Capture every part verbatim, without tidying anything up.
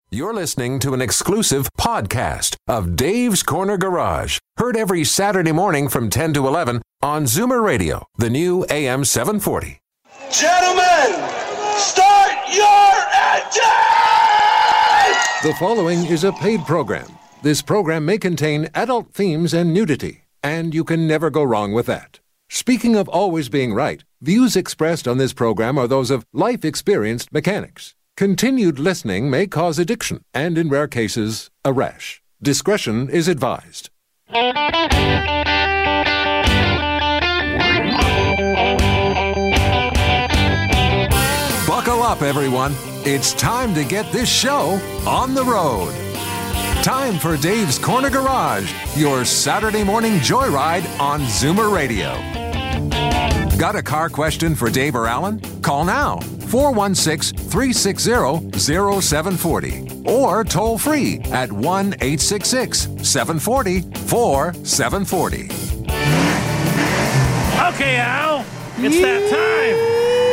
You're listening to an exclusive podcast of Dave's Corner Garage. Heard every Saturday morning from ten to eleven on Zoomer Radio, the new A M seven forty. Gentlemen, start your engine! The following is a paid program. This program may contain adult themes and nudity, and you can never go wrong with that. Speaking of always being right, views expressed on this program are those of life-experienced mechanics. Continued listening may cause addiction and, in rare cases, a rash. Discretion is advised. Buckle up, everyone. It's time to get this show on the road. Time for Dave's Corner Garage, your Saturday morning joyride on Zoomer Radio. Got a car question for Dave or Alan? Call now, four one six, three six zero, zero seven four zero, or toll free at one eight six six, seven four zero, four seven four zero. Okay, Al, it's that time.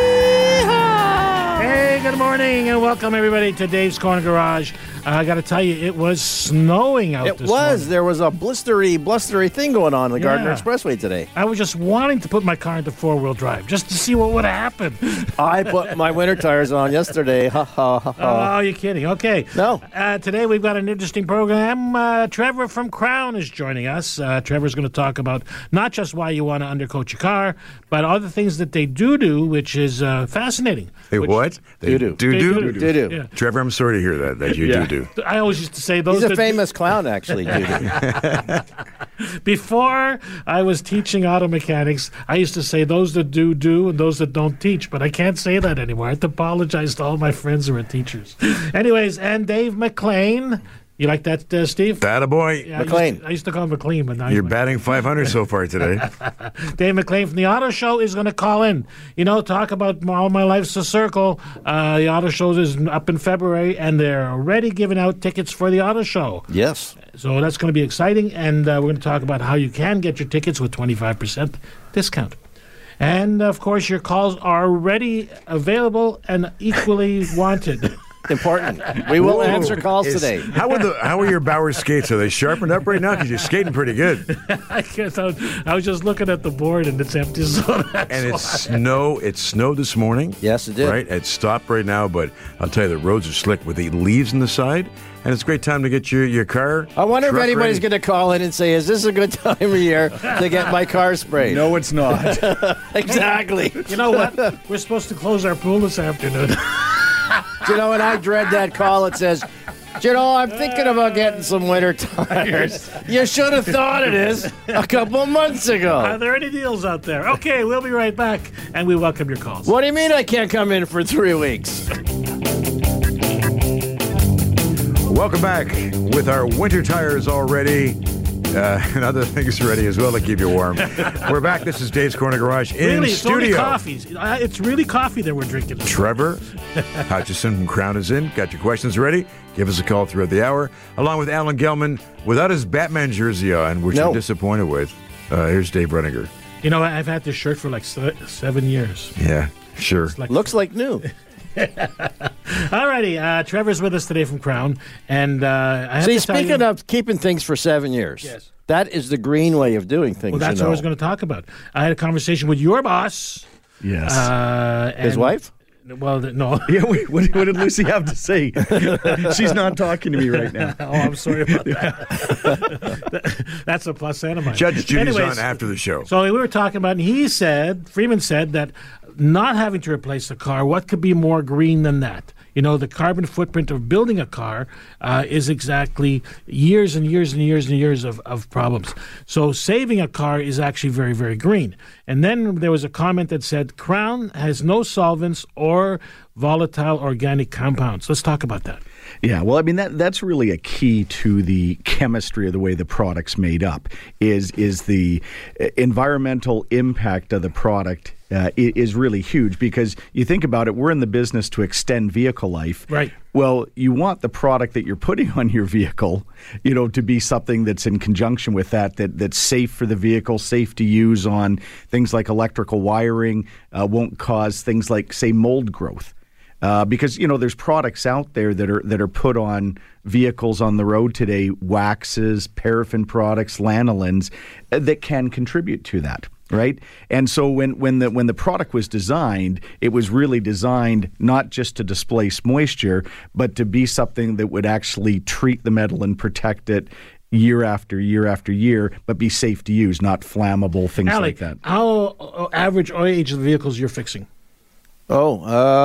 Hey, good morning, and welcome everybody to Dave's Corner Garage. Uh, I got to tell you, it was snowing out It this was. morning. There was a blistery, blustery thing going on in the Yeah. Gardner Expressway today. I was just wanting to put my car into four-wheel drive just to see what would happen. I put my winter tires on yesterday. Ha ha ha ha. Oh, you're kidding. Okay. No. Uh, today we've got an interesting program. Uh, Trevor from Crown is joining us. Uh, Trevor's going to talk about not just why you want to undercoat your car, but other things that they do do, which is uh, fascinating. They Which- what? They Do-do. do They do? do. Do-do. Yeah. Trevor, I'm sorry to hear that, that you Yeah. do do. I always used to say those He's a that- famous clown, actually, dude. Before I was teaching auto mechanics, I used to say those that do, do, and those that don't teach, but I can't say that anymore. I have to apologize to all my friends who are teachers. Anyways, and Dave McLean. You like that, uh, Steve? That a boy. Yeah, I used McLean. to- I used to call him McLean, but now You're he's batting five hundred so far today. Dave McLean from the Auto Show is going to call in. You know, talk about all my life's a circle. Uh, the Auto Show is up in February, and they're already giving out tickets for the Auto Show. Yes. So that's going to be exciting, and uh, we're going to talk about how you can get your tickets with twenty-five percent discount. And, of course, your calls are already available and equally wanted. Important. We will Whoa. answer calls Is- today. How are the how are your Bauer skates? Are they sharpened up right now? Because you're skating pretty good. I, guess I, was, I was just looking at the board, and it's empty. So that's And why. it's snow. It snowed this morning. Yes, it did. Right. It stopped right now, but I'll tell you, the roads are slick with the leaves on the side, and it's a great time to get your your car. I wonder if truck anybody's ready. going to call in and say, is this a good time of year to get my car sprayed? No, it's not. Exactly. You know what? We're supposed to close our pool this afternoon. You know, and I dread that call that says, you know, I'm thinking about getting some winter tires. You should have thought of this a couple months Are ago. there any deals out there? Okay, we'll be right back, and we welcome your calls. What do you mean I can't come in for three weeks? Welcome back with our winter tires already. Uh, and other things ready as well to keep you warm. We're back. This is Dave's Corner Garage in Really, it's only studio. coffees. Uh, It's really coffee that we're drinking. Trevor Hutchison from Crown is in. Got your questions ready? Give us a call throughout the hour. Along with Alan Gelman, without his Batman jersey on, which No. I'm disappointed with. Uh, here's Dave Runninger. You know, I've had this shirt for like se- seven years. Yeah, sure. Like, Looks like new. Alrighty, uh, Trevor's with us today from Crown, and uh, I have See, to tell speaking you, of keeping things for seven years, Yes. that is the green way of doing things. well, that's you know. what I was going to talk about. I had a conversation with your boss. Yes. Uh, His and- wife? Well, th- no. yeah, wait, what, what did Lucy have to say? She's not talking to me right now. Oh, I'm sorry about that. That's a plus and a minus. Judge Judy's Anyways, on after the show. So we were talking about, and he said, Freeman said that not having to replace the car, what could be more green than that? You know, the carbon footprint of building a car uh, is exactly years and years and years and years of, of problems. So saving a car is actually very, very green. And then there was a comment that said, Crown has no solvents or volatile organic compounds. Let's talk about that. Yeah, well, I mean, that that's really a key to the chemistry of the way the product's made up, is is the uh, environmental impact of the product uh, i- is really huge, because you think about it, we're in the business to extend vehicle life. Right. Well, you want the product that you're putting on your vehicle, you know, to be something that's in conjunction with that, that that's safe for the vehicle, safe to use on things like electrical wiring, uh, won't cause things like, say, mold growth. Uh, because, you know, there's products out there that are that are put on vehicles on the road today, waxes, paraffin products, lanolins, uh, that can contribute to that. Right, and so when when the when the product was designed, it was really designed not just to displace moisture, but to be something that would actually treat the metal and protect it year after year after year, but be safe to use, not flammable, things Alec, like that. How uh, average oil age of the vehicles you're fixing? Oh,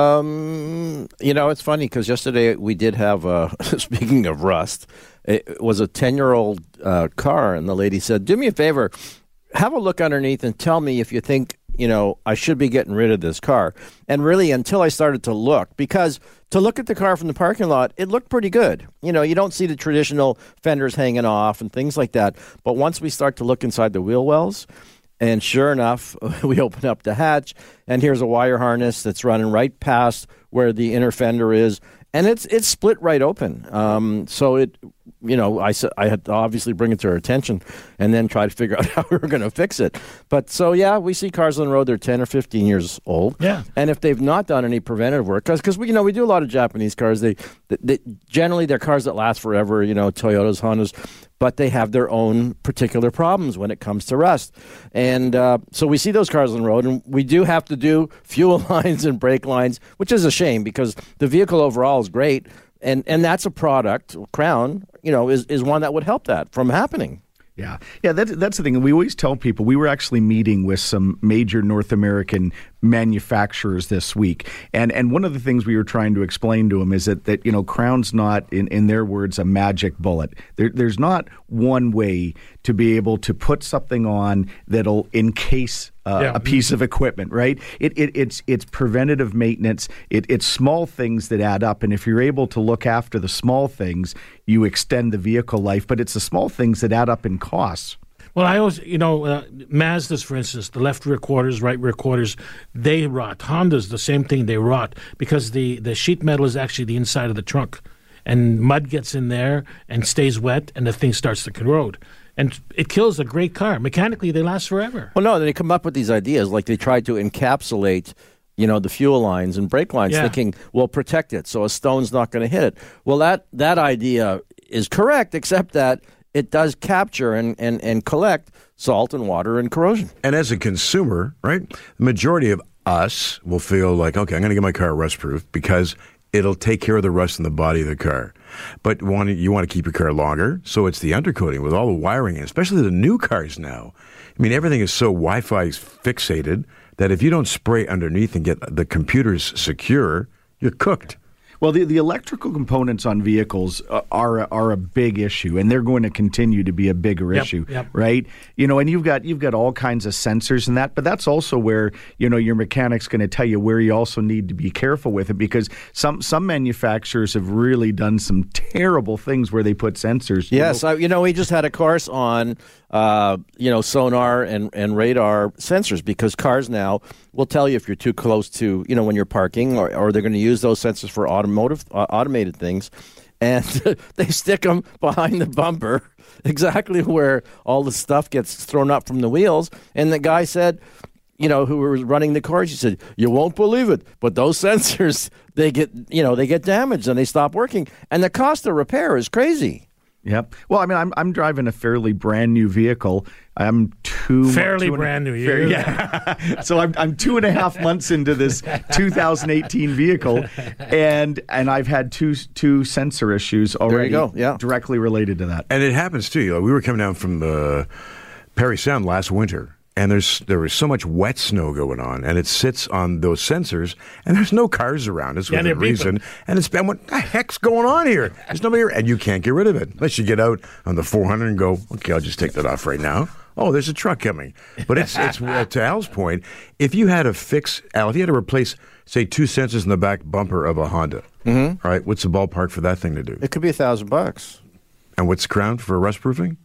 um, you know, it's funny because yesterday we did have, uh, speaking of rust, it was a ten-year-old uh, car, and the lady said, do me a favor, have a look underneath and tell me if you think, you know, I should be getting rid of this car. And really, until I started to look, because to look at the car from the parking lot, it looked pretty good. You know, you don't see the traditional fenders hanging off and things like that. But once we start to look inside the wheel wells, and sure enough, we open up the hatch, and here's a wire harness that's running right past where the inner fender is, and it's it's split right open. Um, so it, you know, I I had to obviously bring it to her attention, and then try to figure out how we were going to fix it. But so yeah, we see cars on the road; they're ten or fifteen years old. Yeah, and if they've not done any preventative work, because because we you know we do a lot of Japanese cars. They, they, they generally they're cars that last forever. You know, Toyotas, Hondas. But they have their own particular problems when it comes to rust. And uh, so we see those cars on the road, and we do have to do fuel lines and brake lines, which is a shame because the vehicle overall is great. And and that's a product, Crown, you know, is, is one that would help that from happening. Yeah, yeah, that's that's the thing. We always tell people, we were actually meeting with some major North American manufacturers this week, and and one of the things we were trying to explain to them is that, that you know, Crown's not, in, in their words, a magic bullet. There, there's not one way to be able to put something on that'll encase uh, yeah. a piece of equipment, right? It, it it's it's preventative maintenance. It, it's small things that add up, and if you're able to look after the small things, you extend the vehicle life. But it's the small things that add up in costs. Well, I always, you know, uh, Mazdas, for instance, the left rear quarters, right rear quarters, they rot. Hondas, the same thing, they rot because the, the sheet metal is actually the inside of the trunk. And mud gets in there and stays wet, and the thing starts to corrode. And it kills a great car. Mechanically, they last forever. Well, no, they come up with these ideas, like they tried to encapsulate, you know, the fuel lines and brake lines, Yeah. thinking, well, protect it so a stone's not going to hit it. Well, that, that idea is correct, except that it does capture and, and, and collect salt and water and corrosion. And as a consumer, right, the majority of us will feel like, okay, I'm going to get my car rust-proof because it'll take care of the rust in the body of the car. But want to, you want to keep your car longer, so it's the undercoating with all the wiring, especially the new cars now. I mean, everything is so Wi-Fi fixated that if you don't spray underneath and get the computers secure, you're cooked. Well, the, the electrical components on vehicles uh, are are a big issue, and they're going to continue to be a bigger Yep, issue, yep. right? You know, and you've got you've got all kinds of sensors and that, but that's also where, you know, your mechanic's going to tell you where you also need to be careful with it, because some some manufacturers have really done some terrible things where they put sensors. you Yes, know. I, you know, we just had a course on, uh, you know, sonar and, and radar sensors, because cars now will tell you if you're too close to, you know, when you're parking, or, or they're going to use those sensors for automotive uh, automated things, and they stick them behind the bumper, exactly where all the stuff gets thrown up from the wheels. And the guy said, you know, who was running the course, he said, you won't believe it, but those sensors, they get, you know, they get damaged and they stop working, and the cost of repair is crazy. Yep. Well, I mean, I'm I'm driving a fairly brand new vehicle. I'm two Fairly two and a- brand new. fair- Yeah. yeah. So I'm I'm two and a half months into this two thousand eighteen vehicle, and and I've had two two sensor issues already. go, yeah. Directly related to that. And it happens too. You know, we were coming down from the Perry Sound last winter, and there's there was so much wet snow going on, and it sits on those sensors, and there's no cars around. It's Yeah, within they're reason, and it's been what the heck's going on here? There's nobody here, and you can't get rid of it unless you get out on the four hundred and go, okay, I'll just take that off right now. Oh, there's a truck coming. But it's it's uh, to Al's point. If you had to fix Al, if you had to replace, say, two sensors in the back bumper of a Honda, mm-hmm. all right, what's the ballpark for that thing to do? It could be a thousand bucks. And what's the crown for rust proofing?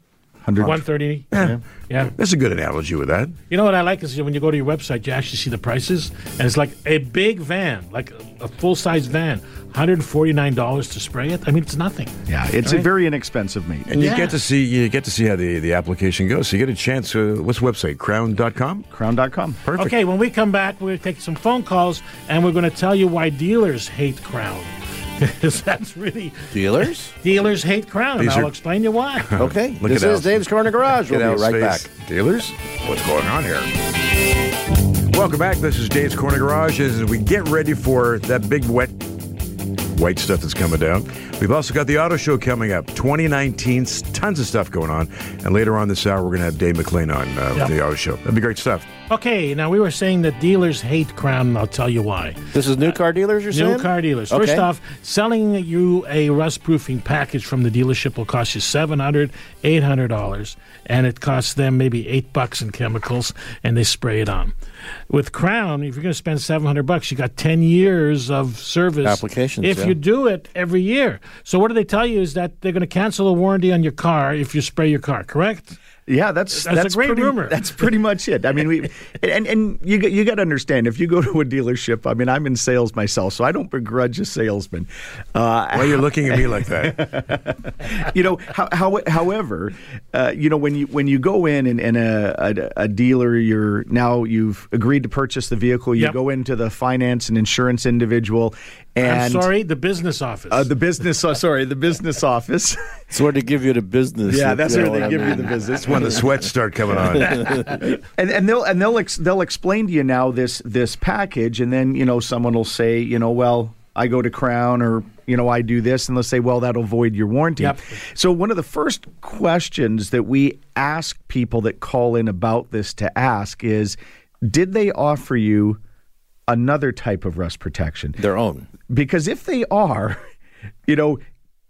one thirty. Yeah. Yeah. That's a good analogy with that. You know what I like is when you go to your website, you actually see the prices, and it's like a big van, like a, a full-size van, one hundred forty-nine dollars to spray it. I mean, it's nothing. Yeah, it's Right? a very inexpensive meat. And you Yeah. get to see you get to see how the, the application goes. So you get a chance. Uh, what's the website? crown dot com? crown dot com. Perfect. Okay, when we come back, we're going to take some phone calls, and we're going to tell you why dealers hate Crown. Because that's really... Dealers? Dealers hate Crown, and These I'll are- explain you why. Okay. Look this at is Al's- Dave's Corner Garage. We'll Get be Al's right face. back. Dealers? What's going on here? Welcome back. This is Dave's Corner Garage as we get ready for that big wet white stuff that's coming down. We've also got the auto show coming up, twenty nineteen, tons of stuff going on. And later on this hour, we're going to have Dave McLean on uh, Yep. with the auto show. That'd be great stuff. Okay, now we were saying that dealers hate Crown, and I'll tell you why. This is new car dealers, you're saying? New car dealers. Okay. First off, selling you a rust-proofing package from the dealership will cost you seven hundred dollars, eight hundred dollars, and it costs them maybe eight bucks in chemicals, and they spray it on. With Crown, if you're going to spend seven hundred bucks, you got ten years of service Applications, if yeah. you do it every year. So what do they tell you is that they're going to cancel a warranty on your car if you spray your car, correct? Yeah, that's That's a that's great pretty, rumor. That's pretty much it. I mean, we and and you got- you got to understand if you go to a dealership. I mean, I'm in sales myself, so I don't begrudge a salesman. Uh, Why are you looking at me like that? you know, how, how, however, uh, you know, when you when you go in and, and a, a, a dealer, you're now you've agreed to purchase the vehicle. You Yep. go into the finance and insurance individual, and I'm sorry, the business office. uh, the business. Uh, sorry, the business office. It's where they give you the business. yeah, if that's you where know they what I give you mean. the business. When the sweats start coming on. and and they'll and they'll ex, they'll explain to you now this this package, and then you know someone will say, you know, well, I go to Crown, or you know, I do this, and they'll say, well, that'll void your warranty. Yep. So one of the first questions that we ask people that call in about this to ask is, did they offer you another type of rust protection? Their own. Because if they are, you know,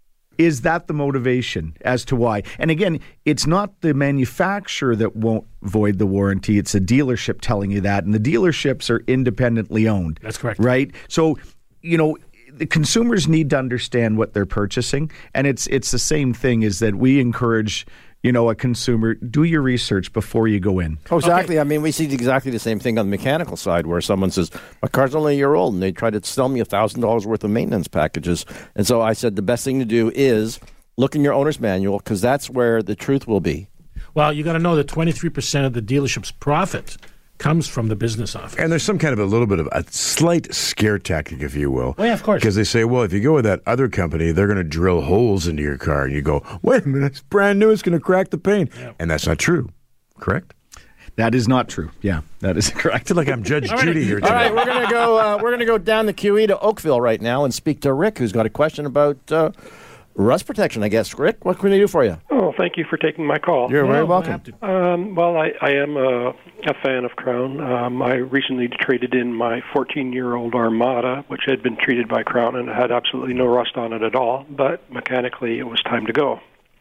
is that the motivation as to why? And again, it's not the manufacturer that won't void the warranty. It's a dealership telling you that. And the dealerships are independently owned. That's correct. Right? So, you know, the consumers need to understand what they're purchasing. And it's it's the same thing is that we encourage, you know, a consumer, do your research before you go in. Oh, exactly. I mean, we see exactly the same thing on the mechanical side where someone says, my car's only a year old, and they try to sell me one thousand dollars worth of maintenance packages. And so I said the best thing to do is look in your owner's manual because that's where the truth will be. Well, you got to know that twenty-three percent of the dealership's profit comes from the business office. And there's some kind of a little bit of a slight scare tactic, if you will. Oh, yeah, of course. Because they say, well, if you go with that other company, they're going to drill holes into your car. And you go, wait a minute, it's brand new. It's going to crack the paint. Yeah. And that's not true. Correct? That is not true. Yeah, that is correct. I feel like I'm Judge All right. Judy here All today. right, we're gonna go. Uh, we're gonna go down the Q E to Oakville right now and speak to Rick, who's got a question about uh, rust protection. I guess, Rick, what can we do for you? Oh, thank you for taking my call. You're very Well, welcome. have to- Um, well, I, I am a, a fan of Crown. Um, I recently traded in my fourteen-year-old Armada, which had been treated by Crown and had absolutely no rust on it at all, but mechanically it was time to go.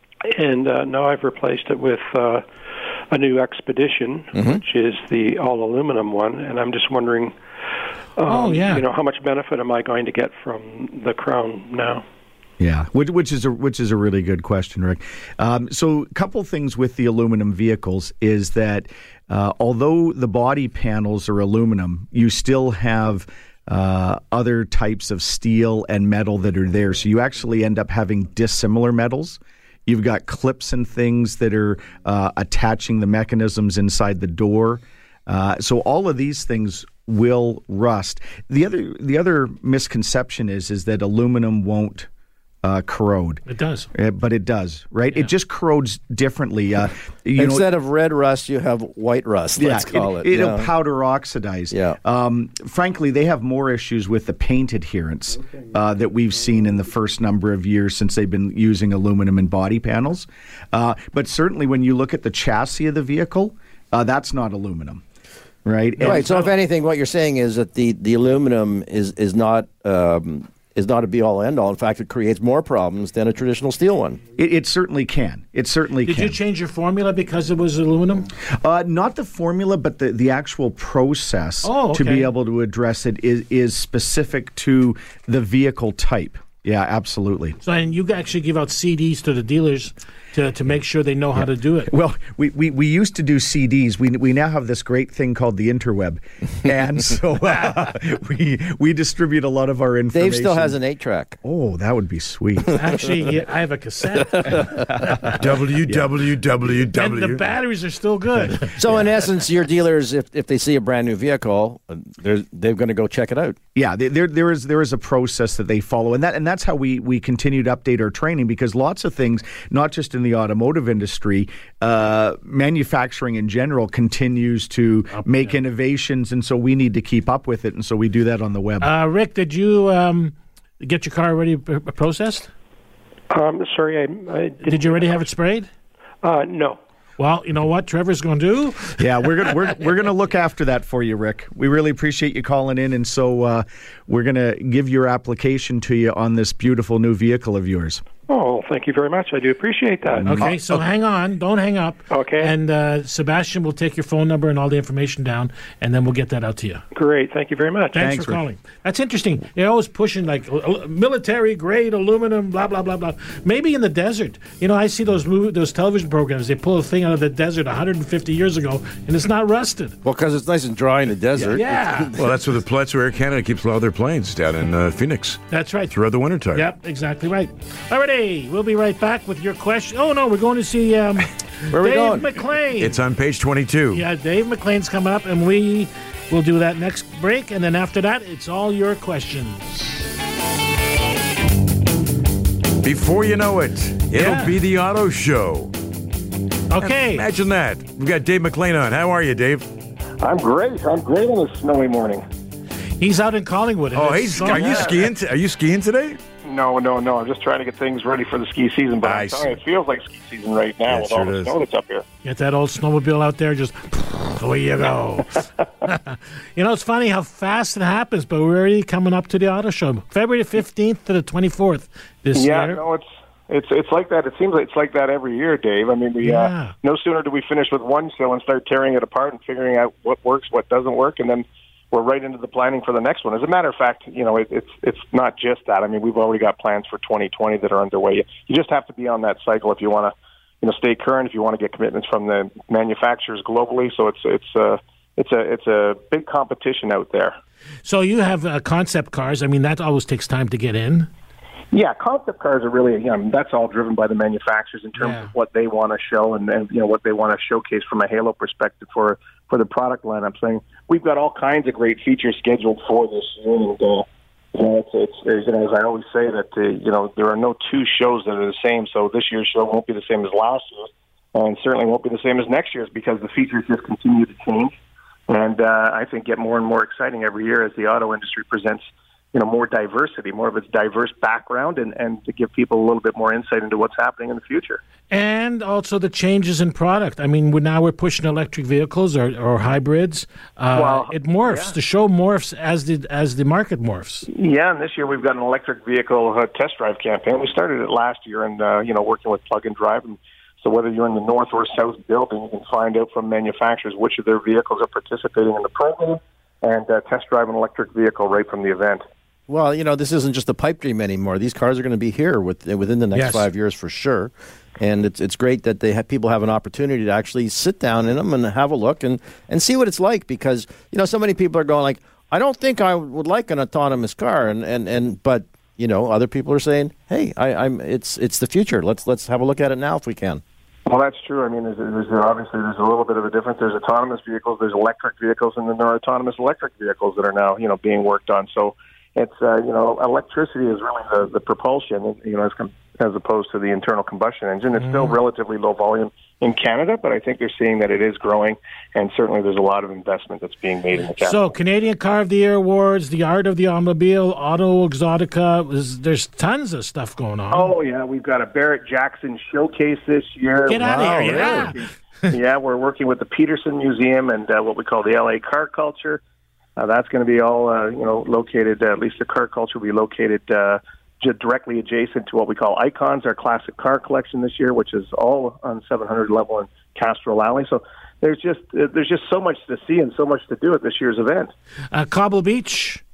And uh, now I've replaced it with uh, a new Expedition, Mm-hmm. which is the all-aluminum one, and I'm just wondering, um, Oh, yeah. you know, how much benefit am I going to get from the Crown now? Yeah, which, which is a which is a really good question, Rick. Um, so, a couple things with the aluminum vehicles is that uh, although the body panels are aluminum, you still have uh, other types of steel and metal that are there. So you actually end up having dissimilar metals. You've got clips and things that are uh, attaching the mechanisms inside the door. Uh, so all of these things will rust. The other the other misconception is is that aluminum won't uh, corrode. It does. Uh, but it does, right? It just corrodes differently. Uh, you Instead know, of red rust, you have white rust. Let's call it. It'll yeah. powder oxidize. Yeah. Um, frankly, they have more issues with the paint adherence uh, that we've seen in the first number of years since they've been using aluminum in body panels. Uh, but certainly, when you look at the chassis of the vehicle, uh, that's not aluminum. Right. And Right. So, if anything, what you're saying is that the, the aluminum is is not um, is not a be all end all. In fact, it creates more problems than a traditional steel one. It, it certainly can. It certainly Did can. you change your formula because it was aluminum? Uh, not the formula, but the, the actual process Oh, to okay. be able to address it is, is specific to the vehicle type. Yeah, absolutely. So, and you actually give out C Ds to the dealers to, to make sure they know how to do it. Well, we, we, we used to do C Ds. We we now have this great thing called the interweb, and so uh, we we distribute a lot of our information. Dave still has an eight track. Oh, that would be sweet. Actually, yeah, I have a cassette, W W W W. and the batteries are still good. So in essence, your dealers, if, if they see a brand new vehicle, they're they're going to go check it out. Yeah, there there is there is a process that they follow, and that and that's how we we continue to update our training, because lots of things, not just in the automotive industry, uh, manufacturing in general continues to up, make yeah. innovations, and so we need to keep up with it, and so we do that on the web. Uh, Rick, did you um, get your car already p- processed? Um, sorry, I, I did you already have it sprayed? Uh, no. Well, you know what Trevor's going to do? Yeah, we're gonna we're we're gonna look after that for you, Rick. We really appreciate you calling in, and so uh, we're gonna give your application to you on this beautiful new vehicle of yours. Oh, thank you very much. I do appreciate that. Okay, so hang on. Don't hang up. Okay. And uh, Sebastian will take your phone number and all the information down, and then we'll get that out to you. Great. Thank you very much. Thanks, Thanks for Rick. calling. That's interesting. They're always pushing, like, military-grade aluminum, blah, blah, blah, blah. Maybe in the desert. You know, I see those movie, those television programs. They pull a thing out of the desert one hundred fifty years ago, and it's not rusted. Well, because it's nice and dry in the desert. Yeah. Well, that's where the that's where Air Canada keeps all their planes down in uh, Phoenix. That's right. Throughout the wintertime. Yep, exactly right. All righty. We'll be right back with your question. Oh, no, we're going to see um, Where are we Dave going? McLean. It's on page twenty-two. Yeah, Dave McLean's coming up, and we will do that next break. And then after that, it's all your questions. Before you know it, it'll Yeah. be the auto show. Okay. Imagine that. We've got Dave McLean on. How are you, Dave? I'm great. I'm great on a snowy morning. He's out in Collingwood. and Oh, it's hey, so are you bad. skiing? T- are you skiing today? No, no, no. I'm just trying to get things ready for the ski season. But I'm Nice. telling you, it feels like ski season right now Yeah, with sure all the does. snow that's up here. Get that old snowmobile out there, just away you go. You know, it's funny how fast it happens, but we're already coming up to the auto show. February fifteenth to the twenty-fourth this Yeah, year. no, it's it's it's like that. It seems like it's like that every year, Dave. I mean, we Yeah. uh, no sooner do we finish with one show and start tearing it apart and figuring out what works, what doesn't work, and then we're right into the planning for the next one. As a matter of fact, you know, it, it's it's not just that. I mean, we've already got plans for twenty twenty that are underway. You just have to be on that cycle if you want to, you know, stay current. If you want to get commitments from the manufacturers globally, so it's it's uh, it's a it's a big competition out there. So you have uh, concept cars. I mean, that always takes time to get in. Yeah, concept cars are really, you know, that's all driven by the manufacturers in terms Yeah. of what they want to show and, and you know what they want to showcase from a halo perspective for for the product lineup. Saying we've got all kinds of great features scheduled for this year, and uh, you know, it's, it's, it's you know, as I always say that uh, you know there are no two shows that are the same. So this year's show won't be the same as last year's, and certainly won't be the same as next year's because the features just continue to change, and uh, I think get more and more exciting every year as the auto industry presents, you know, more diversity, more of its diverse background, and, and to give people a little bit more insight into what's happening in the future. And also the changes in product. I mean, we're, now we're pushing electric vehicles or, or hybrids. Uh, Well, it morphs. yeah. The show morphs as the as the market morphs. Yeah, and this year we've got an electric vehicle uh, test drive campaign. We started it last year, and uh, you know, working with Plug and Drive. And so whether you're in the north or south building, you can find out from manufacturers which of their vehicles are participating in the program, and uh, test drive an electric vehicle right from the event. Well, you know, this isn't just a pipe dream anymore. These cars are going to be here with, within the next Yes. five years for sure. And it's it's great that they have, people have an opportunity to actually sit down in them and have a look and, and see what it's like, because, you know, so many people are going like, I don't think I would like an autonomous car. And, and, and but, you know, other people are saying, hey, I, I'm it's it's the future. Let's let's have a look at it now if we can. Well, that's true. I mean, there's, there's obviously there's a little bit of a difference. There's autonomous vehicles, there's electric vehicles, and then there are autonomous electric vehicles that are now, you know, being worked on. So it's, uh, you know, electricity is really the, the propulsion, you know, as, com- as opposed to the internal combustion engine. It's still relatively low volume in Canada, but I think they're seeing that it is growing, and certainly there's a lot of investment that's being made in the category. So, Canadian Car of the Year awards, the Art of the Automobile, Auto Exotica. Is, there's tons of stuff going on. Oh, yeah, we've got a Barrett Jackson showcase this year. Get out of here, yeah. Yeah, we're working with the Peterson Museum and uh, what we call the L A Car Culture. Uh, that's going to be all, uh, you know, located, uh, at least the car culture will be located uh, j- directly adjacent to what we call Icons, our classic car collection this year, which is all on seven hundred level in Castro Alley. So there's just uh, there's just so much to see and so much to do at this year's event. Uh, Cobble Beach.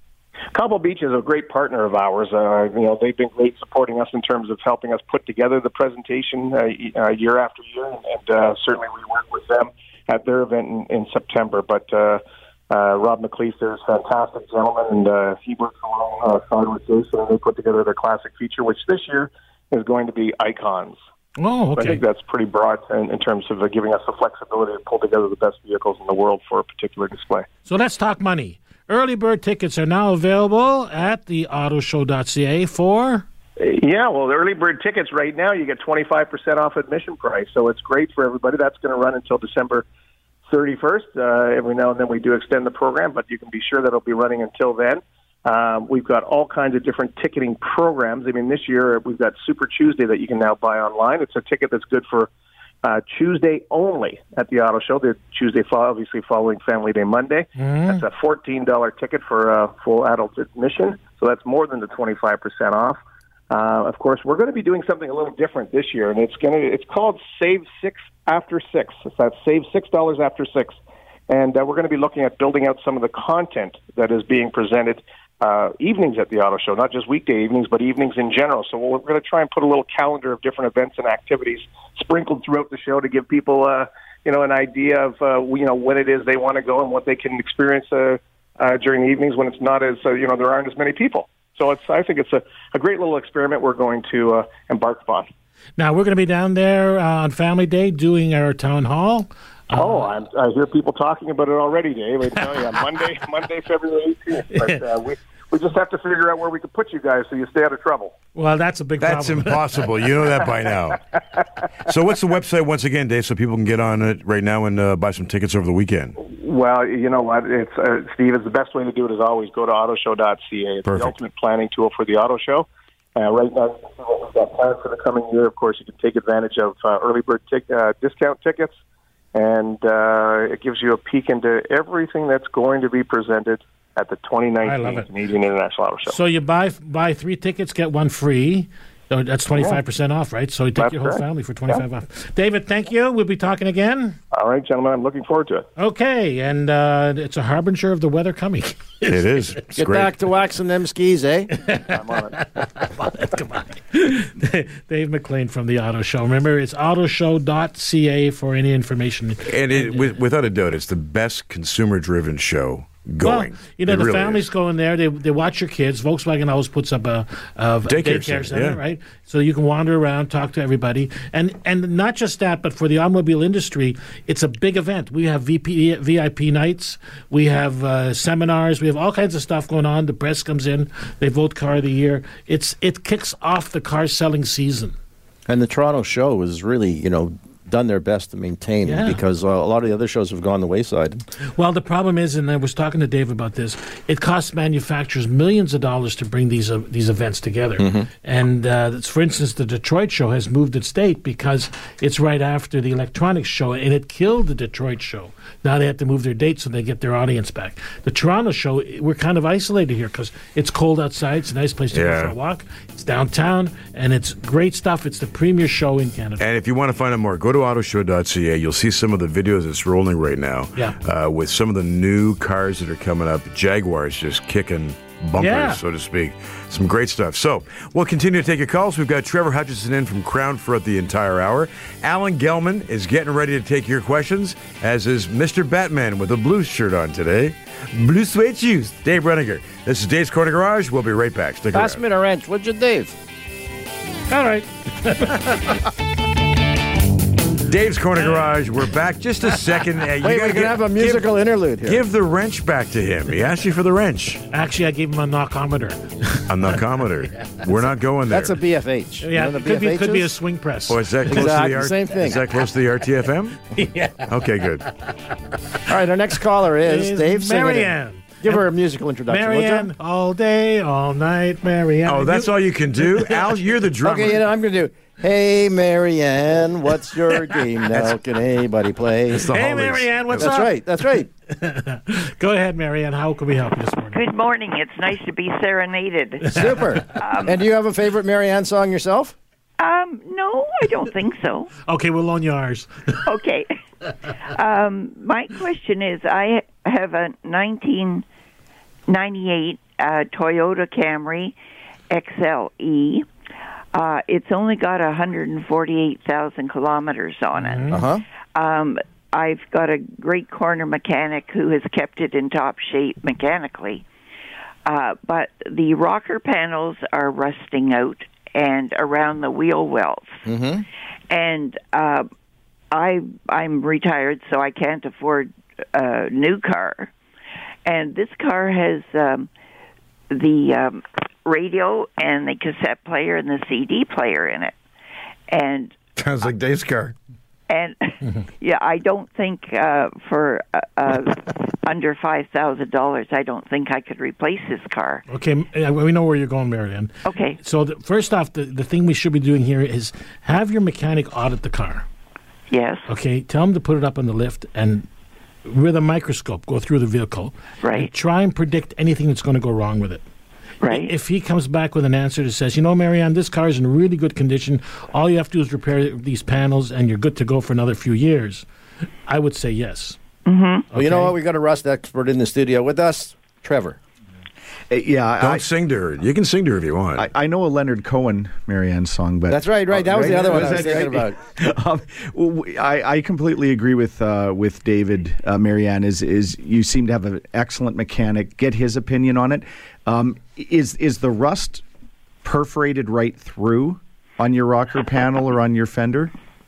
Cobble Beach is a great partner of ours. Uh, you know, they've been great supporting us in terms of helping us put together the presentation uh, uh, year after year, and uh, certainly we work with them at their event in, in September. But uh, uh, Rob McLeese is a fantastic gentleman, and uh, he works alongside with Jason, and they put together their classic feature, which this year is going to be Icons. Oh, okay. So I think that's pretty broad in, in terms of uh, giving us the flexibility to pull together the best vehicles in the world for a particular display. So let's talk money. Early bird tickets are now available at the auto show dot c a for... Yeah, well, the early bird tickets right now, you get twenty-five percent off admission price, so it's great for everybody. That's going to run until December thirty-first. Uh, every now and then we do extend the program, but you can be sure that it'll be running until then. Um, we've got all kinds of different ticketing programs. I mean, this year we've got Super Tuesday that you can now buy online. It's a ticket that's good for uh, Tuesday only at the auto show. The Tuesday, obviously, following Family Day Monday. Mm-hmm. That's a fourteen dollars ticket for uh, full adult admission, so that's more than the twenty-five percent off. Uh, of course, we're going to be doing something a little different this year, and it's going to it's called Save Six After Six. So that's Save Six Dollars After Six, and uh, we're going to be looking at building out some of the content that is being presented uh, evenings at the auto show, not just weekday evenings, but evenings in general. So we're going to try and put a little calendar of different events and activities sprinkled throughout the show to give people, uh, you know, an idea of uh, you know when it is they want to go and what they can experience uh, uh, during the evenings when it's not as uh, you know there aren't as many people. So it's, I think it's a, a great little experiment we're going to uh, embark upon. Now, we're going to be down there uh, on Family Day doing our town hall. Uh, oh, I'm, I hear people talking about it already, Dave. I tell you, Monday, Monday, February eighteenth. But uh, we, we just have to figure out where we can put you guys so you stay out of trouble. Well, that's a big That's problem. impossible. You know that by now. So what's the website once again, Dave, so people can get on it right now and uh, buy some tickets over the weekend? Well, you know what, it's uh, Steve, it's the best way to do it is always go to auto show dot c a. It's Perfect. the ultimate planning tool for the auto show. Uh, right now, you can see what we've got planned for the coming year. Of course, you can take advantage of uh, early bird tic- uh, discount tickets, and uh, it gives you a peek into everything that's going to be presented at the twenty nineteen Canadian International Auto Show. So you buy buy three tickets, get one free. So that's twenty-five percent off, right? So you take That's your whole correct. family for twenty-five Yeah. off. David, thank you. We'll be talking again. All right, gentlemen, I'm looking forward to it. Okay, and uh, it's a harbinger of the weather coming. It is. It's Get great. back to waxing them skis, eh? I'm on it. Come on. Dave McLean from the Auto Show. Remember, it's auto show dot c a for any information. And it, with, without a doubt, it's the best consumer-driven show going. Well, you know, It the really families is. go in there, they they watch your kids. Volkswagen always puts up a, a Daycare daycare, center, center, yeah. right? So you can wander around, talk to everybody. And and not just that, but for the automobile industry, it's a big event. We have V P, V I P nights, we have uh, seminars, we have all kinds of stuff going on. The press comes in, they vote car of the year. It's It kicks off the car selling season. And the Toronto show is really, you know, done their best to maintain Yeah. because uh, a lot of the other shows have gone the wayside. Well, the problem is, and I was talking to Dave about this, it costs manufacturers millions of dollars to bring these uh, these events together. Mm-hmm. And uh, it's- for instance, the Detroit show has moved its date because it's right after the electronics show, and it killed the Detroit show. Now they have to move their date so they get their audience back. The Toronto show, we're kind of isolated here because it's cold outside. It's a nice place to Yeah. go for a walk. It's downtown, and it's great stuff. It's the premier show in Canada. And if you want to find out more, go to auto show dot c a. You'll see some of the videos that's rolling right now Yeah. uh, with some of the new cars that are coming up. Jaguars just kicking bumpers, Yeah. so to speak. Some great stuff. So we'll continue to take your calls. We've got Trevor Hutchison in from Crown throughout the entire hour. Alan Gelman is getting ready to take your questions, as is Mister Batman with a blue shirt on today. Blue suede shoes. Dave Reniger. This is Dave's Corner Garage. We'll be right back. Stick Pass around. me a wrench, would you, Dave? All right. Dave's Corner Garage. We're back. Just a second. Uh, you Wait, gotta we're going to have a musical interlude here. Give the wrench back to him. He asked you for the wrench. Actually, I gave him a knockometer. A knockometer. We're not going there. That's a B F H. Yeah, You know it the could be, B F could be a Hs? swing press. Oh, is that close Exactly, to the R- same thing. Is that close to the R T F M? yeah. Okay, good. All right, our next caller is, Is Dave. sing it in. Marianne. Give her a musical introduction, would Marianne, you? all day, all night, Marianne. Oh, that's all you can do? Al, you're the drummer. Okay, you know, I'm going to do, hey, Marianne, what's your game now? Can anybody play? It's the Hey, holidays. Marianne, what's That's up? right, that's right. Go ahead, Marianne. How can we help you this morning? Good morning. It's nice to be serenaded. Super. And do you have a favorite Marianne song yourself? Um, no, I don't think so. Okay, we'll loan you ours. Okay. Um, my question is, I have a nineteen ninety-eight a Toyota Camry X L E. Uh, it's only got one hundred forty-eight thousand kilometers on it. Uh-huh. Um, I've got a great corner mechanic who has kept it in top shape mechanically. Uh, but the rocker panels are rusting out and around the wheel wells. Mm-hmm. And uh, I, I'm retired, so I can't afford a new car. And this car has um, the um, radio and the cassette player and the C D player in it. And Sounds like Dave's car. And yeah, I don't think uh, for uh, uh, under five thousand dollars, I don't think I could replace this car. Okay, uh, we know where you're going, Marianne. Okay. So the, first off, the, the thing we should be doing here is have your mechanic audit the car. Yes. Okay, tell him to put it up on the lift and with a microscope go through the vehicle. Right. And try and predict anything that's going to go wrong with it. Right. If he comes back with an answer that says, you know, Marianne, this car is in really good condition, all you have to do is repair these panels and you're good to go for another few years, I would say yes. Mm-hmm. Okay? Well, you know what? We got a rust expert in the studio with us, Trevor. Uh, yeah, Don't I, sing to her. You can sing to her if you want. I, I know a Leonard Cohen Marianne song, but That's right, right. That was the other one I was that thinking right? about. um, well, I, I completely agree with uh, with David. Uh, Marianne is is you seem to have an excellent mechanic. Get his opinion on it. Um, is is the rust perforated right through on your rocker panel or on your fender?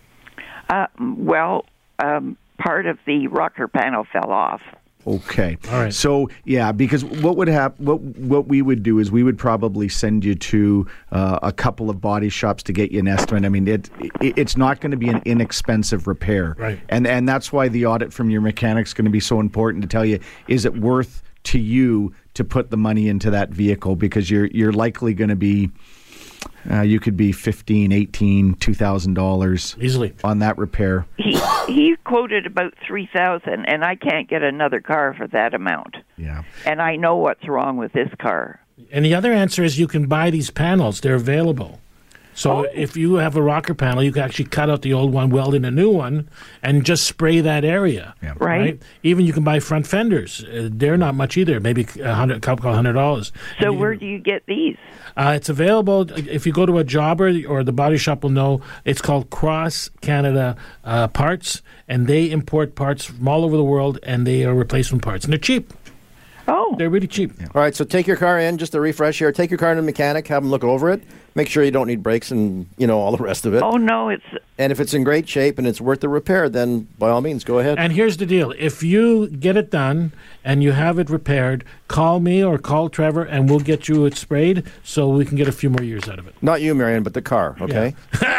Uh, well, um, part of the rocker panel fell off. Okay. All right. So yeah, because what would happen? What what we would do is we would probably send you to uh, a couple of body shops to get you an estimate. I mean, it, it it's not going to be an inexpensive repair, Right. And and that's why the audit from your mechanic's going to be so important to tell you, is it worth to you to put the money into that vehicle, because you're you're likely going to be uh, you could be fifteen, eighteen, two thousand dollars Easily on that repair. He he quoted about three thousand, and I can't get another car for that amount. Yeah. And I know what's wrong with this car. And the other answer is you can buy these panels. They're available. So Oh. if you have a rocker panel, you can actually cut out the old one, weld in a new one, and just spray that area. Yeah. Right. Even you can buy front fenders. Uh, they're not much either, maybe a hundred, couple of hundred dollars. So And you- where do you get these? Uh, it's available. If you go to a jobber or the body shop will know, it's called Cross Canada uh, Parts, and they import parts from all over the world, and they are replacement parts. And they're cheap. Oh, They're really cheap. All right, so take your car in, just a refresh here. Take your car to the mechanic, have them look over it. Make sure you don't need brakes and, you know, all the rest of it. oh no, it's And if it's in great shape and it's worth the repair, then by all means, go ahead. And here's the deal. If you get it done and you have it repaired, call me or call Trevor, and we'll get you it sprayed so we can get a few more years out of it. Not you, Marion, but the car, okay?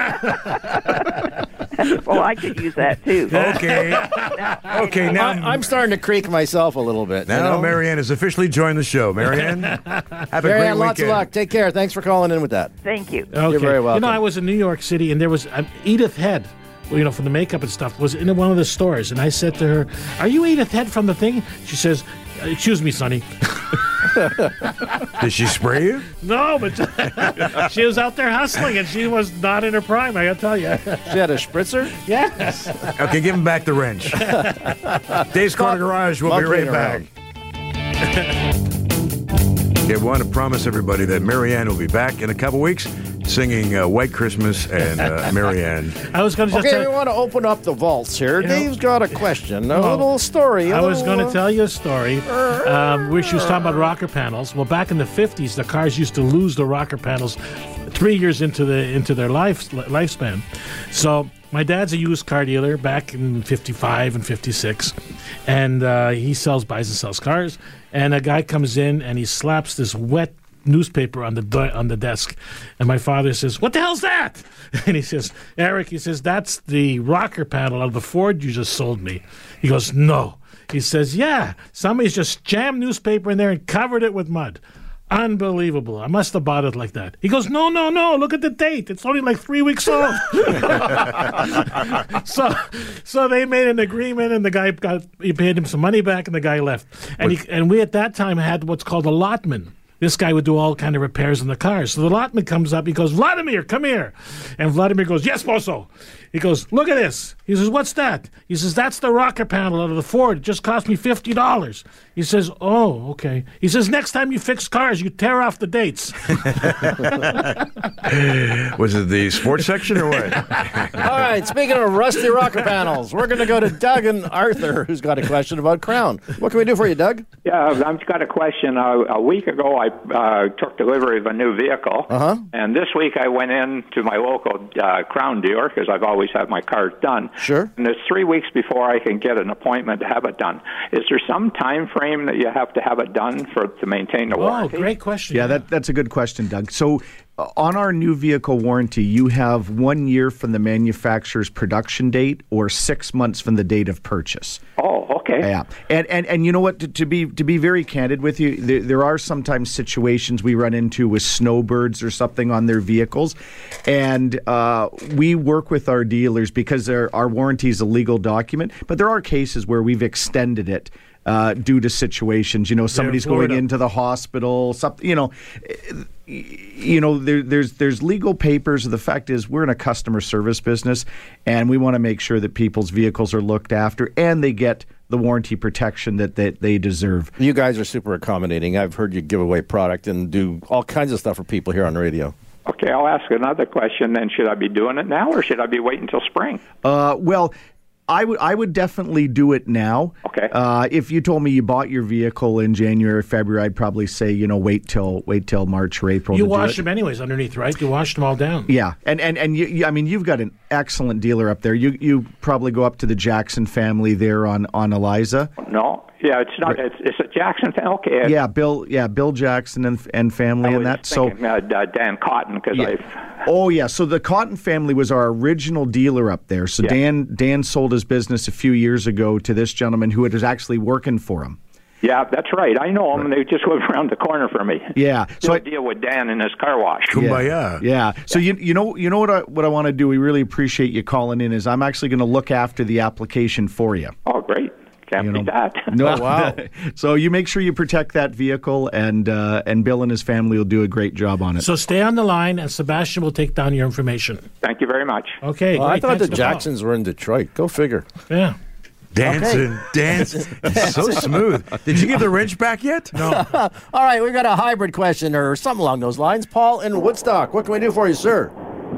well, I could use that too. Okay. Okay, now I, I'm starting to creak myself a little bit. now you know? Marianne has officially joined the show. Marianne, have a great Marianne, lots weekend. of luck. Take care. Thanks for calling in with that. Thank you. Okay. You're very welcome. You know, I was in New York City, and there was uh, Edith Head, well, you know, from the makeup and stuff, was in one of the stores. And I said to her, "Are you Edith Head from the thing?" She says, "Excuse me, Sonny." Did she spray you? No, but she was out there hustling, and she was not in her prime, I got to tell you. She had a spritzer? Yes. Okay, give him back the wrench. Dave's Corner Garage. We'll be Monkeying right around. back. Okay, want to promise everybody that Marianne will be back in a couple weeks singing uh, White Christmas and uh, Marianne. I was going to just Okay, tell we want to open up the vaults here. You know- Dave's got a question, a Oh, little story. a I was little, going to uh, tell you a story um, where she was talking about rocker panels. Well, back in the fifties, the cars used to lose the rocker panels three years into the into their life lifespan. So my dad's a used car dealer back in fifty-five and fifty-six, and uh, he sells, buys and sells cars. And a guy comes in and he slaps this wet newspaper on the do- on the desk, and my father says, "What the hell's that?" And he says, "Eric," he says, "that's the rocker panel of the Ford you just sold me." He goes, "No." He says, "Yeah, somebody's just jammed newspaper in there and covered it with mud." Unbelievable. I must have bought it like that. He goes, "No, no, no, look at the date. It's only like three weeks old." so so they made an agreement, and the guy got, he paid him some money back, and the guy left. And he, and we at that time had what's called a lotman. This guy would do all kind of repairs on the cars. So the lotman comes up. He goes, Vladimir, come here. And Vladimir goes, yes, Bosso. He goes, look at this. He says, what's that? He says, that's the rocker panel out of the Ford. It just cost me fifty dollars. He says, oh, okay. He says, next time you fix cars, you tear off the dates. Was it the sports section or what? All right, speaking of rusty rocker panels, we're going to go to Doug and Arthur, who's got a question about Crown. What can we do for you, Doug? Yeah, I've got a question. Uh, a week ago, I uh, took delivery of a new vehicle, uh-huh. and this week I went in to my local uh, Crown dealer, because I've always had my cars done. Sure. And there's three weeks before I can get an appointment to have it done. Is there some time frame that you have to have it done for to maintain the warranty? Oh, great question. Yeah, that, that's a good question, Doug. So uh, on our new vehicle warranty, you have one year from the manufacturer's production date or six months from the date of purchase. Oh, okay. Yeah, and and, and you know what? To, to be to be very candid with you, there, there are sometimes situations we run into with snowbirds or something on their vehicles, and uh, we work with our dealers because our, our warranty is a legal document. But there are cases where we've extended it. Uh, due to situations, you know, somebody's going into the hospital, something, you know, you know, there, there's there's legal papers. The fact is, we're in a customer service business, and we want to make sure that people's vehicles are looked after and they get the warranty protection that, that they deserve. You guys are super accommodating. I've heard you give away product and do all kinds of stuff for people here on radio. Okay, I'll ask another question then. Should I be doing it now, or should I be waiting until spring? Uh, well... I would I would definitely do it now. Okay. Uh, if you told me you bought your vehicle in January or February, I'd probably say, you know, wait till wait till March or April. You to wash do it. them anyways underneath, right? You washed them all down. Yeah, and and and you, you, I mean, you've got an excellent dealer up there. You you probably go up to the Jackson family there on on Eliza. No. Yeah, it's not. It's, it's a Jackson. Okay. Yeah, Bill. Yeah, Bill Jackson and and family I and that. Thinking, so uh, Dan Cotton, because yeah. I've. Oh yeah, so the Cotton family was our original dealer up there. So yeah. Dan Dan sold his business a few years ago to this gentleman who was actually working for him. Yeah, that's right. I know them. They just live around the corner from me. Yeah, so I deal with Dan in his car wash. Kumbaya. Yeah. yeah. So you you know you know what I what I want to do. We really appreciate you calling in. Is I'm actually going to look after the application for you. Oh, great. Can't you know, beat that. No, oh, wow. So you make sure you protect that vehicle, and uh, and Bill and his family will do a great job on it. So stay on the line, and Sebastian will take down your information. Thank you very much. Okay. Well, I thought the the Jacksons were in Detroit. Go figure. Yeah. Dancing, okay. dancing. So smooth. Did you give the wrench back yet? No. All right, we've got a hybrid question or something along those lines. Paul in Woodstock, what can we do for you, sir?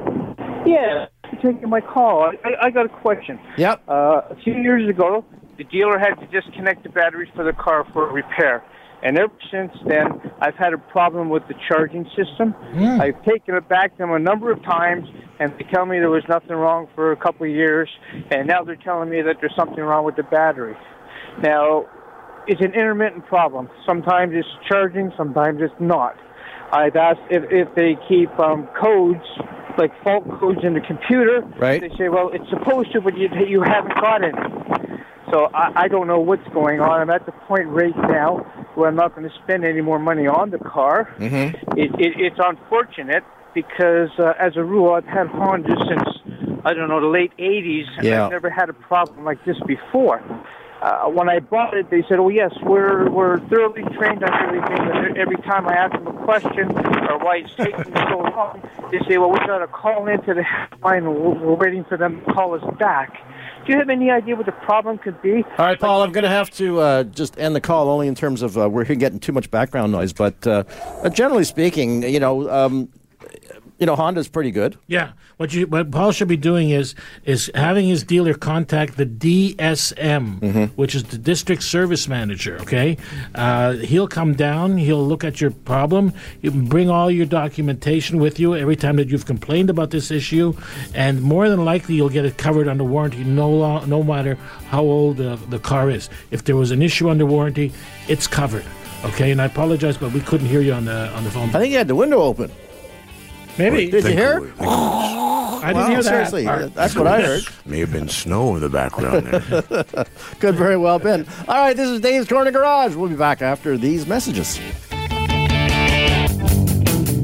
Yeah, taking my call. I, I got a question. Yep. Uh, a few years ago, the dealer had to disconnect the batteries for the car for repair. And ever since then, I've had a problem with the charging system. Mm. I've taken it back to them a number of times, and they tell me there was nothing wrong for a couple of years, and now they're telling me that there's something wrong with the battery. Now, it's an intermittent problem. Sometimes it's charging, sometimes it's not. I've asked if, if they keep um, codes, like fault codes in the computer. Right. They say, well, it's supposed to, but you, you haven't got any. So I, I don't know what's going on. I'm at the point right now where I'm not going to spend any more money on the car. Mm-hmm. It, it, it's unfortunate because, uh, as a rule, I've had Honda since, I don't know, the late eighties, and yeah. I've never had a problem like this before. Uh, when I bought it, they said, oh, yes, we're we're thoroughly trained on everything. But every time I ask them a question or why it's taking so long, they say, well, we've got to call into the line, and we're, we're waiting for them to call us back. Do you have any idea what the problem could be? All right, Paul, I'm going to have to uh, just end the call only in terms of uh, we're getting too much background noise. But uh, generally speaking, you know, um, you know, Honda's pretty good. Yeah. What you what Paul should be doing is is having his dealer contact the D S M, mm-hmm. which is the district service manager. Okay, uh, he'll come down. He'll look at your problem. You can bring all your documentation with you every time that you've complained about this issue, and more than likely you'll get it covered under warranty. No, lo- no matter how old the, the car is. If there was an issue under warranty, it's covered. Okay, and I apologize, but we couldn't hear you on the on the phone. I think you had the window open. Maybe. Did you hear? I didn't well, hear that. Seriously, Right. That's what I heard. May have been snow in the background there. Could very well have been. All right, this is Dave's Corner Garage. We'll be back after these messages.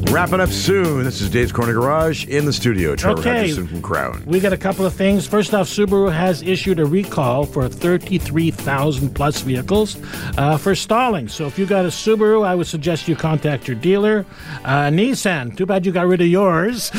Wrapping up soon. This is Dave's Corner Garage in the studio. Trevor Okay. Hutchison from Crown. We got a couple of things. First off, Subaru has issued a recall for thirty-three thousand plus vehicles uh, for stalling. So if you got a Subaru, I would suggest you contact your dealer. Uh, Nissan, too bad you got rid of yours.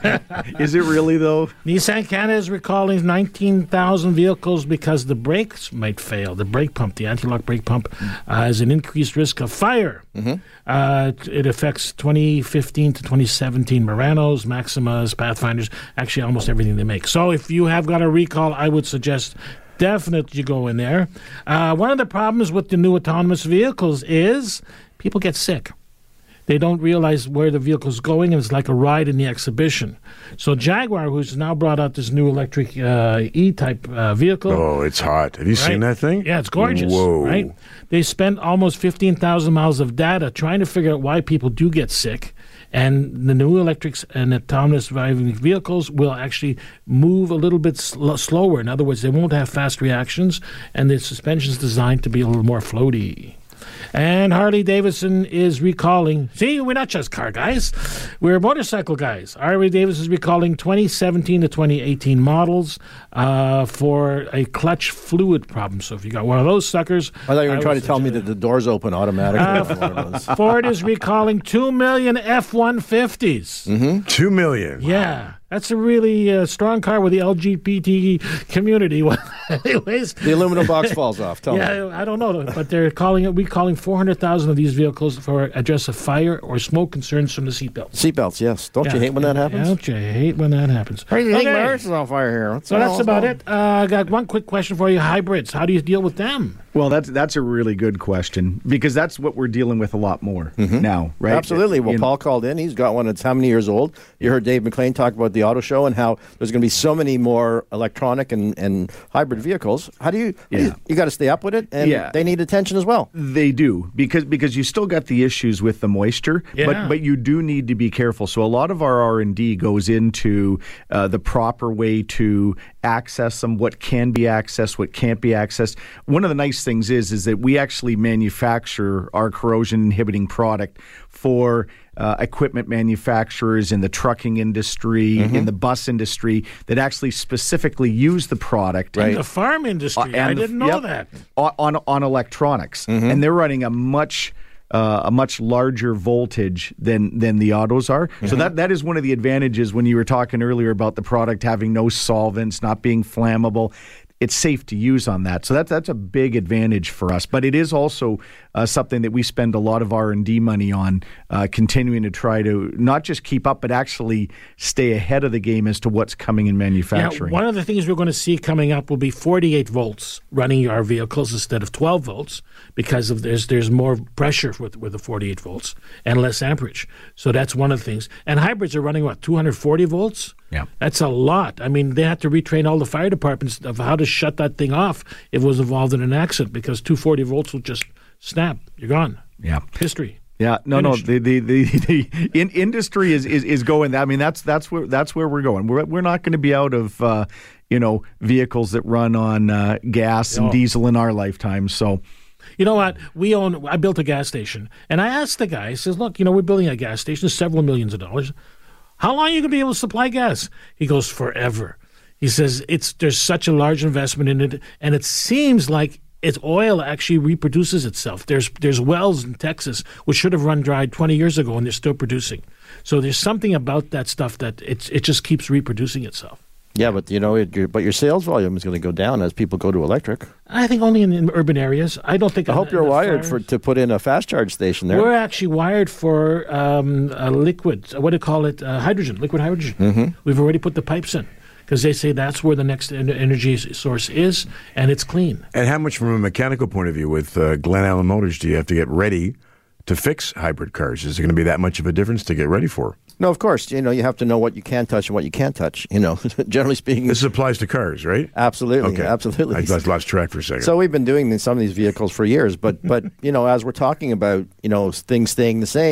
Is it really, though? Nissan Canada is recalling nineteen thousand vehicles because the brakes might fail. The brake pump, the anti-lock brake pump, uh, has an increased risk of fire. Mm-hmm. Uh, it affects twenty fifteen to twenty seventeen Muranos, Maximas, Pathfinders, actually almost everything they make. So if you have got a recall, I would suggest definitely you go in there. Uh, one of the problems with the new autonomous vehicles is people get sick. They don't realize where the vehicle's going, and it's like a ride in the exhibition. So Jaguar, who's now brought out this new electric uh, E-type uh, vehicle. Oh, it's hot. Have you Right. seen that thing? Yeah, it's gorgeous. Whoa. Right? They spent almost fifteen thousand miles of data trying to figure out why people do get sick. And the new electrics and autonomous driving vehicles will actually move a little bit sl- slower. In other words, they won't have fast reactions, and the suspension's designed to be a little more floaty. And Harley-Davidson is recalling... See, we're not just car guys. We're motorcycle guys. Harley-Davidson is recalling twenty seventeen to twenty eighteen models uh, for a clutch fluid problem. So if you got one of those suckers... I thought you were I trying would to tell me that the doors open automatically. Uh, Ford is recalling two million F one fifties. Mm-hmm. Two million. Yeah. That's a really uh, strong car with the L G B T community. Anyways, the aluminum box falls off. Tell yeah, me. I don't know, but they're calling it. We calling four hundred thousand of these vehicles for address of fire or smoke concerns from the seatbelts. Seatbelts, yes. Don't Yeah. you hate when that happens? Don't you hate when that happens? Why do you think Okay. my earth is on fire here? What's So the that's hell's about going- it. Uh, I got one quick question for you. Hybrids. How do you deal with them? Well, that's that's a really good question because that's what we're dealing with a lot more now, right? Absolutely. Well, You know- Paul called in. He's got one that's how many years old? You heard Dave McLean talk about the auto show and how there's going to be so many more electronic and, and hybrid vehicles. How do you, how do you, Yeah. you got to stay up with it, and Yeah. they need attention as well. They do because because you still got the issues with the moisture, Yeah. but but you do need to be careful. So a lot of our R and D goes into uh, the proper way to access them, what can be accessed, what can't be accessed. One of the nice things is is that we actually manufacture our corrosion inhibiting product for uh, equipment manufacturers in the trucking industry, in the bus industry that actually specifically use the product. In the farm industry. Uh, I and the- didn't know yep, that. on on, on electronics, and they're running a much uh, a much larger voltage than than the autos are. So that that is one of the advantages when you were talking earlier about the product having no solvents, not being flammable. It's safe to use on that. So that's that's a big advantage for us. But it is also uh, something that we spend a lot of R and D money on, uh, continuing to try to not just keep up, but actually stay ahead of the game as to what's coming in manufacturing. Yeah, one of the things we're going to see coming up will be forty-eight volts running our vehicles instead of twelve volts because of there's there's more pressure with with the forty-eight volts and less amperage. So that's one of the things. And hybrids are running what two hundred forty volts. Yeah. That's a lot. I mean, they have to retrain all the fire departments of how to shut that thing off if it was involved in an accident because two hundred forty volts will just snap. You're gone. Yeah. History. Yeah, no, Finished. no. The the the, the in, industry is, is is going. I mean, that's that's where that's where we're going. We're we're not going to be out of uh, you know vehicles that run on uh, gas and No. diesel in our lifetime. So. You know what? We own. I built a gas station, and I asked the guy. I says, "Look, you know, we're building a gas station, several millions of dollars. How long are you going to be able to supply gas?" He goes, "Forever." He says, "It's there's such a large investment in it, and it seems like its oil actually reproduces itself. There's there's wells in Texas which should have run dry twenty years ago, and they're still producing. So there's something about that stuff that it's it just keeps reproducing itself." Yeah, but you know, it, your, but your sales volume is going to go down as people go to electric. I think only in, in urban areas. I don't think. I in- hope in you're the wired fires. for to put in a fast charge station there. We're actually wired for um, a liquid, what do you call it, uh, hydrogen, liquid hydrogen. Mm-hmm. We've already put the pipes in because they say that's where the next en- energy s- source is, and it's clean. And how much, from a mechanical point of view, with uh, Glen Allen Motors, do you have to get ready to fix hybrid cars? Is it going to be that much of a difference to get ready for? No, of course. You know, you have to know what you can touch and what you can't touch. You know, generally speaking. This applies to cars, right? Absolutely, Okay. absolutely. I lost, lost track for a second. So we've been doing these, some of these vehicles for years, but but you know, as we're talking about you know things staying the same,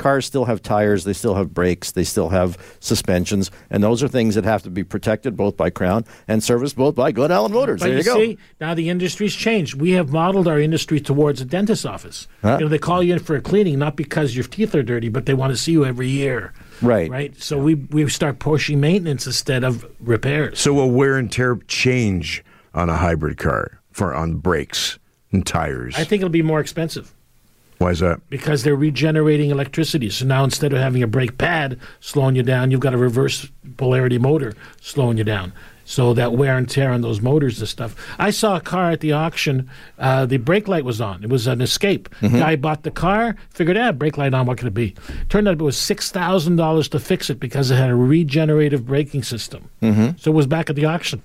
cars still have tires, they still have brakes, they still have suspensions, and those are things that have to be protected both by Crown and serviced both by Glen Allen Motors. But there you, you go. see, now the industry's changed. We have modeled our industry towards a dentist's office. Huh? You know, they call you in for a cleaning, not because your teeth are dirty, but they want to see you every year. Right. Right. So we we start pushing maintenance instead of repairs. So will wear and tear change on a hybrid car for on brakes and tires? I think it'll be more expensive. Why is that? Because they're regenerating electricity. So now instead of having a brake pad slowing you down, you've got a reverse polarity motor slowing you down. So that wear and tear on those motors and stuff. I saw a car at the auction. Uh, the brake light was on. It was an Escape. Mm-hmm. Guy bought the car, figured, ah, brake light on, what could it be? Turned out it was six thousand dollars to fix it because it had a regenerative braking system. Mm-hmm. So it was back at the auction.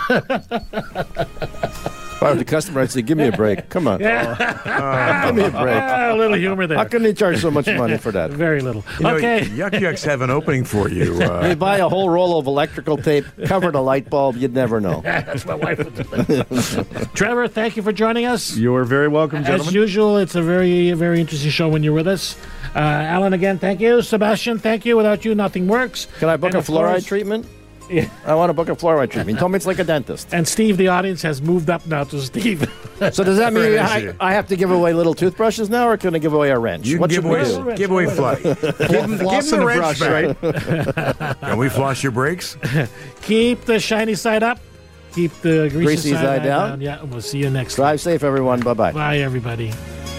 If I were the customer, I'd say, give me a break. Come on. Yeah. Give me a break. Ah, a little humor there. How can they charge so much money for that? Very little. You know, Okay. Yuck Yucks have an opening for you. They Uh, buy a whole roll of electrical tape, covered a light bulb, you'd never know. That's my wife would do. Trevor, thank you for joining us. You're very welcome, gentlemen. As usual, it's a very, very interesting show when you're with us. Uh, Alan, again, thank you. Sebastian, thank you. Without you, nothing works. Can I book And a of fluoride course- treatment? Yeah. I want to book a fluoride treatment. He told me it's like a dentist. And Steve, the audience, has moved up now to Steve. So does that mean Right, I, is I have to give away little toothbrushes now, or can I give away a wrench? you can what give should we away, do? give away flush. give him, Floss give him and the a wrench brush, back. right? Can we floss your brakes? Keep the shiny side up. Keep the greasy, Greasy side, side down. down. Yeah, we'll see you next Drive safe, everyone. Bye-bye. time. Bye, everybody.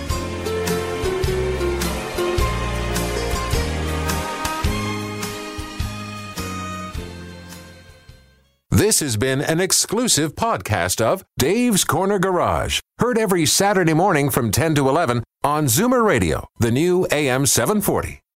This has been an exclusive podcast of Dave's Corner Garage. Heard every Saturday morning from ten to eleven on Zoomer Radio, the new A M seven forty.